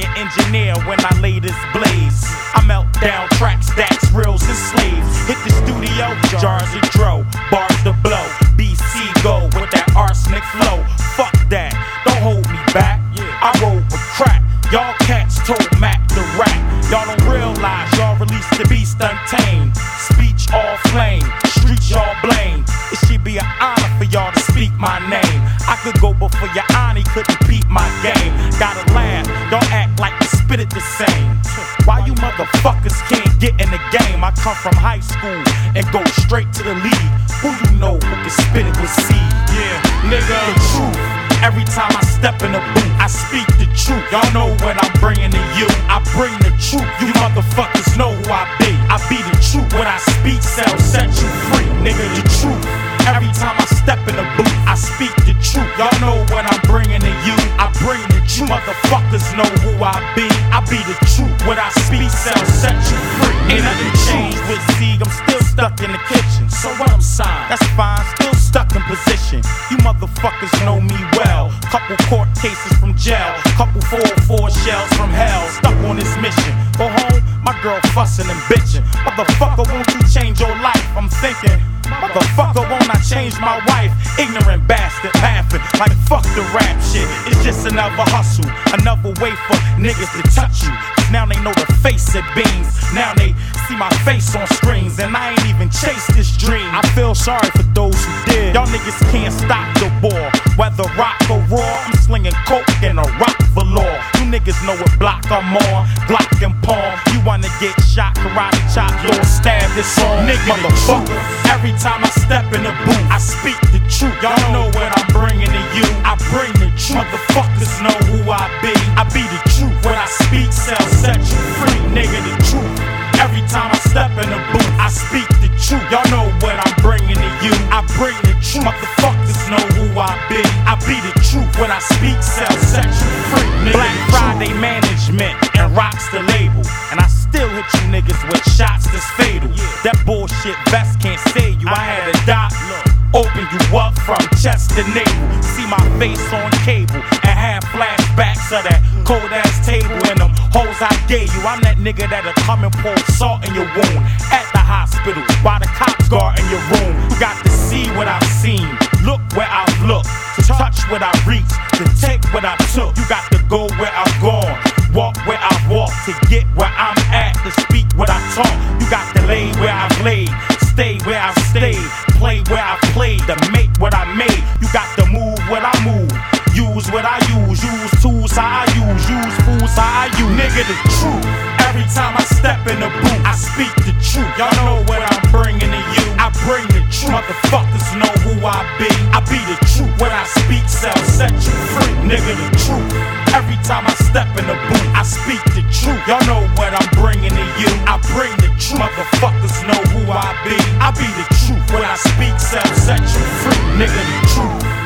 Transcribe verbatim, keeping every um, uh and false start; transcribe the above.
fire engineer when I lay this blaze. I melt down tracks, stacks, reels, and slaves. Hit the studio, jars of dro, bars to blow. B C go with that arsenic flow. Fuck that, don't hold me back. I roll with crack. Y'all cats told Mac the rap. Y'all don't realize y'all released the beast untamed. Speech all flame, streets y'all blame. It should be an honor for y'all to speak my name. I could go before your auntie couldn't beat my game. Gotta laugh, don't act like you spit it the same. Why you motherfuckers can't get in the game? I come from high school and go straight to the league. Who you know who can spit it with seed? Yeah, nigga, the truth. Every time I step in the booth, I speak the truth. Y'all know what I'm bringing to you. I bring the truth. You motherfuckers know who I be. I be the truth. When I speak, sell, set you free. Nigga, the truth. Every time I step in the booth, I speak the truth. Y'all know what I'm bringing to you. I bring the truth. Motherfuckers know who I be. I be the truth. When I speak, sell, set you free. Ain't nothing changed with Zeke. I'm still stuck in the kitchen. So what I'm signed, that's fine. Still stuck in position. You motherfuckers know me well. Couple court cases from jail. Couple four oh four shells from hell. Stuck on this mission. Go home, my girl fussing and bitching. Motherfucker, won't you change your life? I'm thinking, motherfucker, won't I change my wife? Ignorant bastard laughing like fuck the rap shit. It's just another hustle, another way for niggas to touch you. Now they know the face of beans. Now they see my face on screens, and I ain't even chased this dream. I feel sorry for those who did. Y'all niggas can't stop the war, whether rock or raw. I'm slinging coke and a rock velour. You niggas know what block I'm on, Glock and palm. You wanna get shot, karate chop, you'll stab this song. Nigga, motherfucker. Every time I step in the booth, I speak the truth. Y'all know what I'm bringing to you. I bring the truth. Motherfuckers know who I be. I be the truth. When I speak, sell, set you free. Nigga, the truth. Every time I step in the booth, I speak the truth. Y'all know what I'm bringing to you. I bring the truth. Motherfuckers know who I be. I be the truth. When I speak, sell, set you free. Nigga, Black Friday management and rocks the label. And I still hit you niggas with shots that's fatal. That bullshit vest can't save you. I had a doc open you up from chest to navel. See my face on cable and have flashbacks of that cold ass table and them hoes I gave you. I'm that nigga that'll come and pour salt in your wound at the hospital while the cops guard in your room. You got to see what I've seen, look where I've looked, to touch what I reached, to take what I took. You got to go where I've gone, walk where I've walked, to get where I'm at, to speak what I talk. You got to lay where I've laid, stay where I've stayed, play where I've played, to make what I made. You got to move what I move, use what I use, use tools how I use, use fools how I use. Nigga, the truth. Every time I step in the booth, I speak the truth. Y'all know what I'm bringing to you. I bring the truth. Motherfuckers know who I be. I be the truth. When I speak, sell, set you free. Nigga, the truth. Every time I step in the booth, I speak the truth. Y'all know what I'm bringing to you. I bring the truth. Motherfuckers know who I be. I be the truth. When I speak, sell, set you free. Nigga, the truth.